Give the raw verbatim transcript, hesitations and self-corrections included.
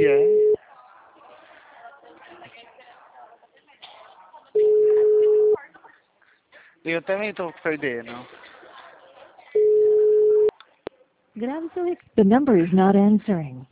dia, hein? Eu também tô perdendo. Grave seu... The number is not answering.